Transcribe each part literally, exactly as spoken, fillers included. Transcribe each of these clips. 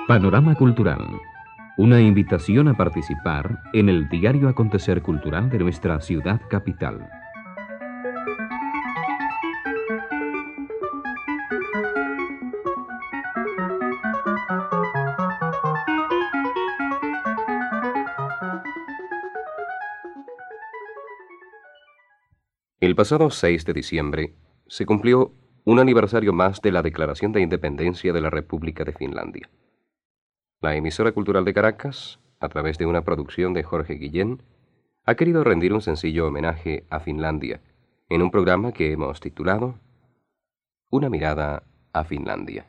Panorama Cultural. Una invitación a participar en el diario acontecer cultural de nuestra ciudad capital. El pasado seis de diciembre se cumplió un aniversario más de la Declaración de Independencia de la República de Finlandia. La emisora cultural de Caracas, a través de una producción de Jorge Guillén, ha querido rendir un sencillo homenaje a Finlandia en un programa que hemos titulado Una mirada a Finlandia.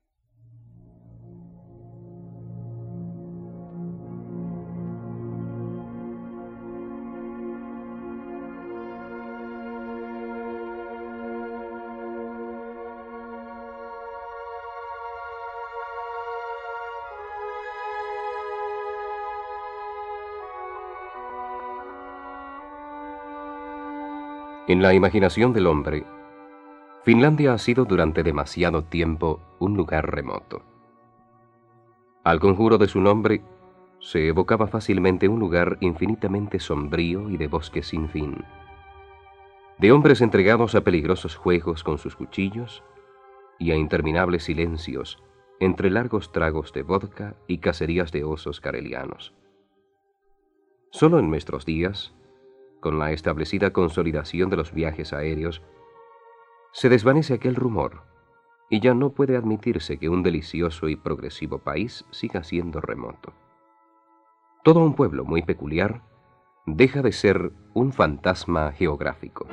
En la imaginación del hombre, Finlandia ha sido durante demasiado tiempo un lugar remoto. Al conjuro de su nombre, se evocaba fácilmente un lugar infinitamente sombrío y de bosques sin fin, de hombres entregados a peligrosos juegos con sus cuchillos y a interminables silencios entre largos tragos de vodka y cacerías de osos karelianos. Solo en nuestros días, con la establecida consolidación de los viajes aéreos, se desvanece aquel rumor y ya no puede admitirse que un delicioso y progresivo país siga siendo remoto. Todo un pueblo muy peculiar deja de ser un fantasma geográfico.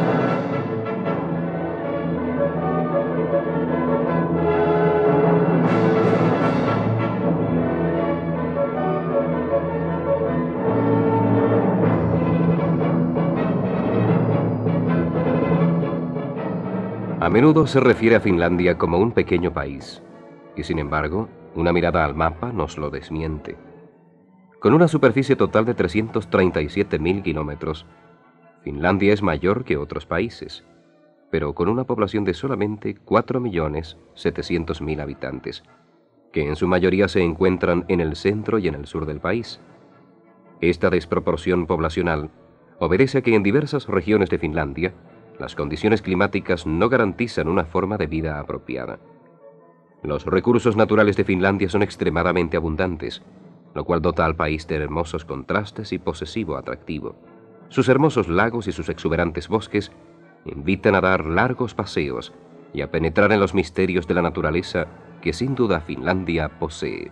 A menudo se refiere a Finlandia como un pequeño país, y sin embargo, una mirada al mapa nos lo desmiente. Con una superficie total de trescientos treinta y siete mil kilómetros, Finlandia es mayor que otros países, pero con una población de solamente cuatro millones setecientos mil habitantes, que en su mayoría se encuentran en el centro y en el sur del país. Esta desproporción poblacional obedece a que en diversas regiones de Finlandia las condiciones climáticas no garantizan una forma de vida apropiada. Los recursos naturales de Finlandia son extremadamente abundantes, lo cual dota al país de hermosos contrastes y posesivo atractivo. Sus hermosos lagos y sus exuberantes bosques invitan a dar largos paseos y a penetrar en los misterios de la naturaleza que sin duda Finlandia posee.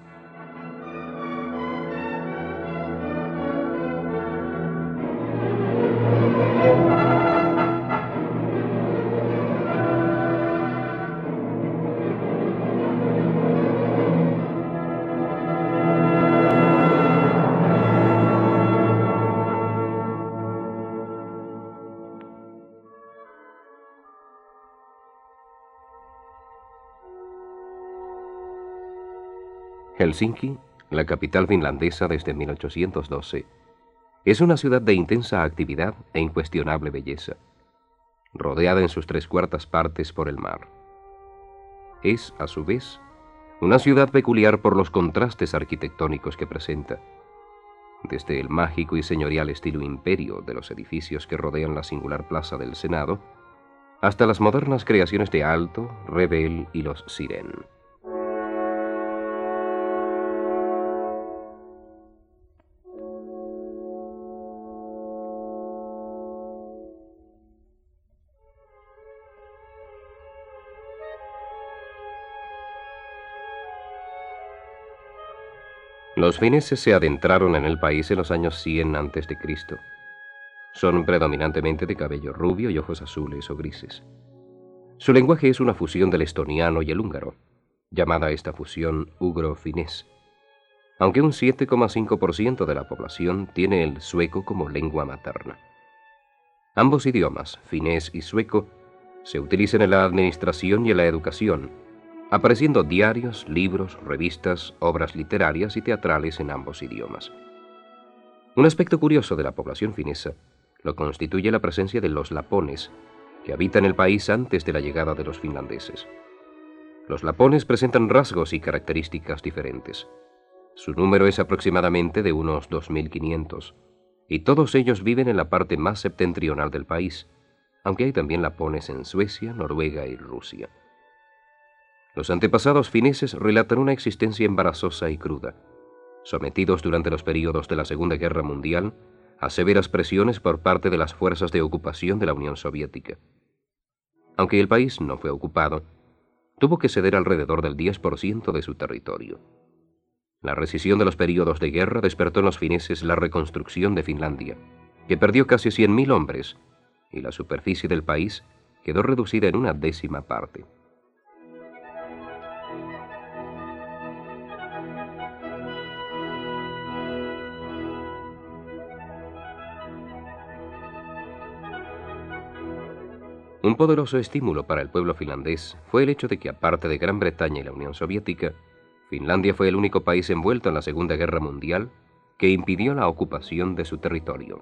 Helsinki, la capital finlandesa desde mil ochocientos doce, es una ciudad de intensa actividad e incuestionable belleza, rodeada en sus tres cuartas partes por el mar. Es, a su vez, una ciudad peculiar por los contrastes arquitectónicos que presenta, desde el mágico y señorial estilo imperio de los edificios que rodean la singular plaza del Senado, hasta las modernas creaciones de Aalto, Rebel y los Siren. Los fineses se adentraron en el país en los años cien antes de Cristo. Son predominantemente de cabello rubio y ojos azules o grises. Su lenguaje es una fusión del estoniano y el húngaro, llamada esta fusión ugro-finés, aunque un siete coma cinco por ciento de la población tiene el sueco como lengua materna. Ambos idiomas, finés y sueco, se utilizan en la administración y en la educación, apareciendo diarios, libros, revistas, obras literarias y teatrales en ambos idiomas. Un aspecto curioso de la población finesa lo constituye la presencia de los lapones, que habitan el país antes de la llegada de los finlandeses. Los lapones presentan rasgos y características diferentes. Su número es aproximadamente de unos dos mil quinientos, y todos ellos viven en la parte más septentrional del país, aunque hay también lapones en Suecia, Noruega y Rusia. Los antepasados fineses relatan una existencia embarazosa y cruda, sometidos durante los períodos de la Segunda Guerra Mundial a severas presiones por parte de las fuerzas de ocupación de la Unión Soviética. Aunque el país no fue ocupado, tuvo que ceder alrededor del diez por ciento de su territorio. La rescisión de los períodos de guerra despertó en los fineses la reconstrucción de Finlandia, que perdió casi cien mil hombres, y la superficie del país quedó reducida en una décima parte. Un poderoso estímulo para el pueblo finlandés fue el hecho de que, aparte de Gran Bretaña y la Unión Soviética, Finlandia fue el único país envuelto en la Segunda Guerra Mundial que impidió la ocupación de su territorio.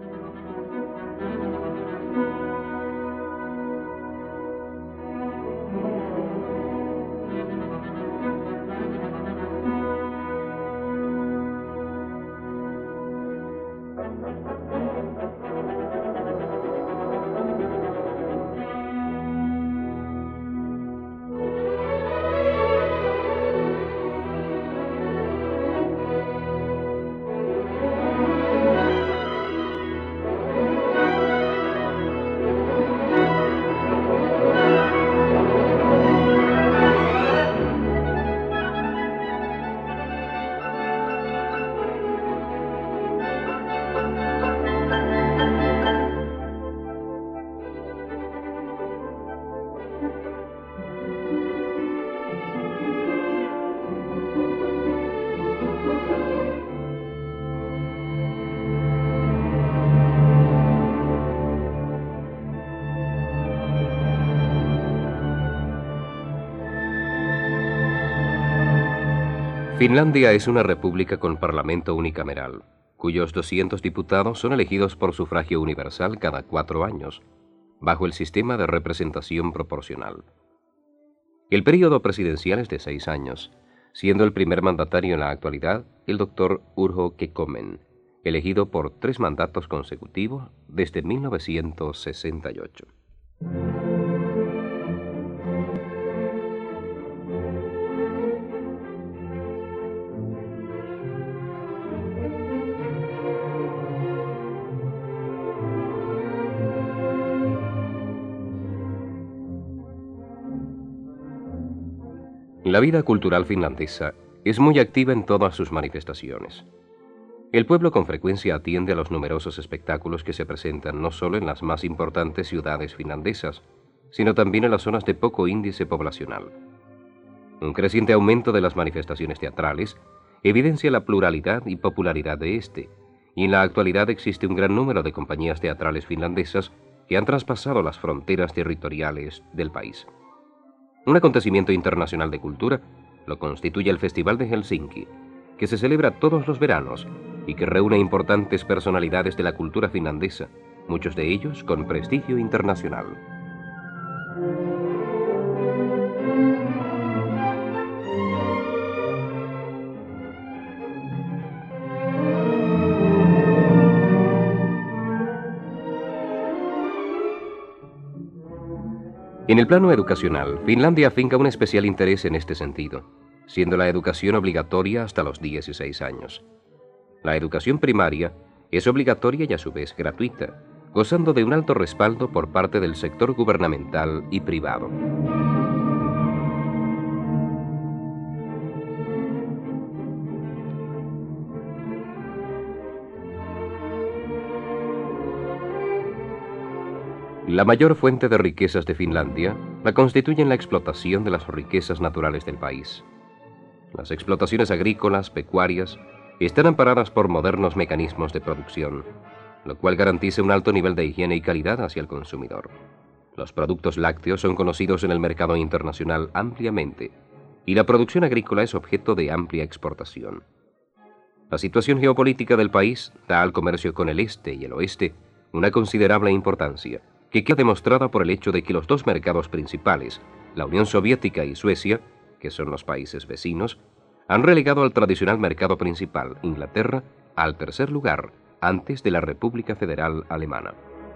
Finlandia es una república con parlamento unicameral, cuyos doscientos diputados son elegidos por sufragio universal cada cuatro años, bajo el sistema de representación proporcional. El período presidencial es de seis años, siendo el primer mandatario en la actualidad el doctor Urho Kekkonen, elegido por tres mandatos consecutivos desde mil novecientos sesenta y ocho. La vida cultural finlandesa es muy activa en todas sus manifestaciones. El pueblo con frecuencia atiende a los numerosos espectáculos que se presentan no solo en las más importantes ciudades finlandesas, sino también en las zonas de poco índice poblacional. Un creciente aumento de las manifestaciones teatrales evidencia la pluralidad y popularidad de este, y en la actualidad existe un gran número de compañías teatrales finlandesas que han traspasado las fronteras territoriales del país. Un acontecimiento internacional de cultura lo constituye el Festival de Helsinki, que se celebra todos los veranos y que reúne importantes personalidades de la cultura finlandesa, muchos de ellos con prestigio internacional. En el plano educacional, Finlandia afinca un especial interés en este sentido, siendo la educación obligatoria hasta los dieciséis años. La educación primaria es obligatoria y a su vez gratuita, gozando de un alto respaldo por parte del sector gubernamental y privado. La mayor fuente de riquezas de Finlandia la constituyen la explotación de las riquezas naturales del país. Las explotaciones agrícolas, pecuarias, están amparadas por modernos mecanismos de producción, lo cual garantiza un alto nivel de higiene y calidad hacia el consumidor. Los productos lácteos son conocidos en el mercado internacional ampliamente, y la producción agrícola es objeto de amplia exportación. La situación geopolítica del país da al comercio con el este y el oeste una considerable importancia, que queda demostrada por el hecho de que los dos mercados principales, la Unión Soviética y Suecia, que son los países vecinos, han relegado al tradicional mercado principal, Inglaterra, al tercer lugar, antes de la República Federal Alemana.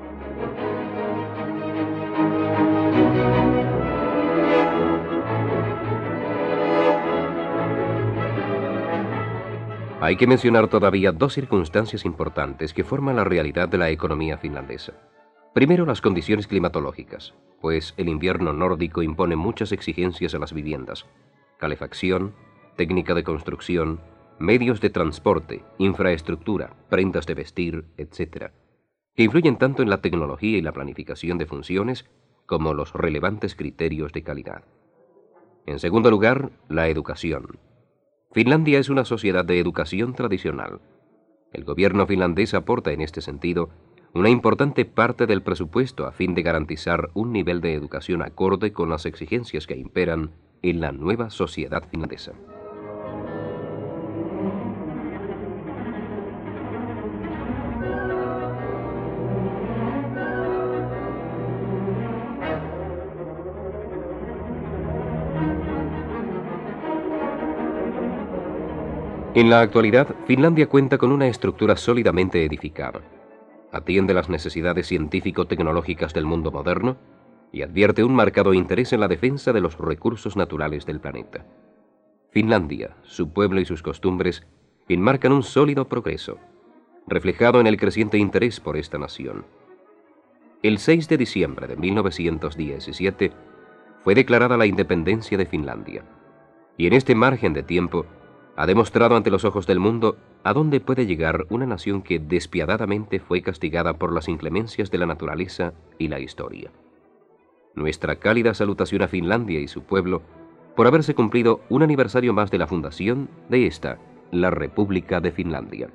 Hay que mencionar todavía dos circunstancias importantes que forman la realidad de la economía finlandesa. Primero, las condiciones climatológicas, pues el invierno nórdico impone muchas exigencias a las viviendas: calefacción, técnica de construcción, medios de transporte, infraestructura, prendas de vestir, etcétera, que influyen tanto en la tecnología y la planificación de funciones como los relevantes criterios de calidad. En segundo lugar, la educación. Finlandia es una sociedad de educación tradicional. El gobierno finlandés aporta en este sentido una importante parte del presupuesto a fin de garantizar un nivel de educación acorde con las exigencias que imperan en la nueva sociedad finlandesa. En la actualidad, Finlandia cuenta con una estructura sólidamente edificada. Atiende las necesidades científico-tecnológicas del mundo moderno y advierte un marcado interés en la defensa de los recursos naturales del planeta. Finlandia, su pueblo y sus costumbres enmarcan un sólido progreso, reflejado en el creciente interés por esta nación. El seis de diciembre de mil novecientos diecisiete fue declarada la independencia de Finlandia, y en este margen de tiempo ha demostrado ante los ojos del mundo a dónde puede llegar una nación que despiadadamente fue castigada por las inclemencias de la naturaleza y la historia. Nuestra cálida salutación a Finlandia y su pueblo por haberse cumplido un aniversario más de la fundación de esta, la República de Finlandia.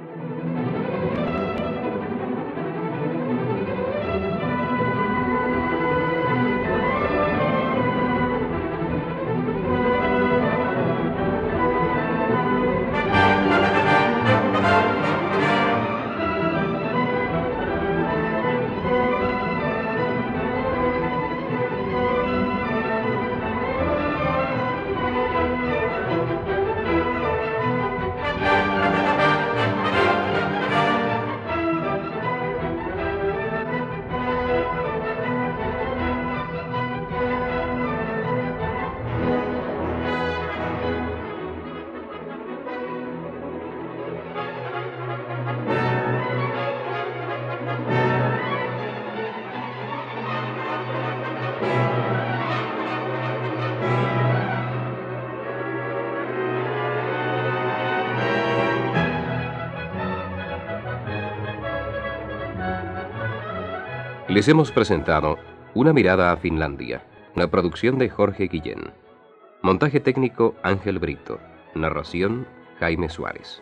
Les hemos presentado Una mirada a Finlandia, una producción de Jorge Guillén. Montaje técnico Ángel Brito. Narración Jaime Suárez.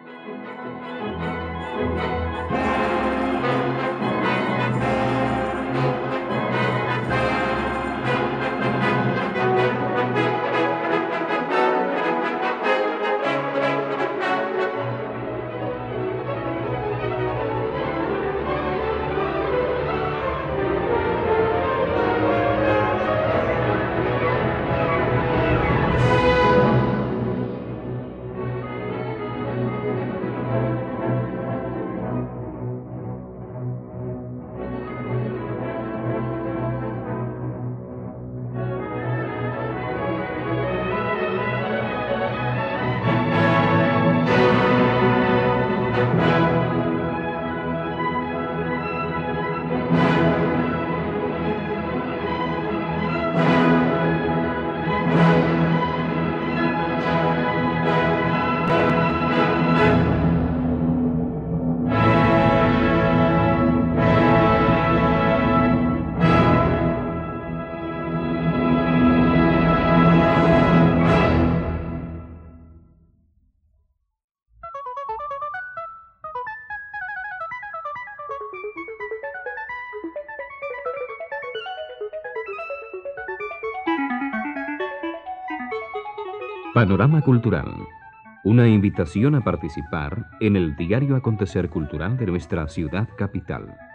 Panorama Cultural. Una invitación a participar en el diario acontecer cultural de nuestra ciudad capital.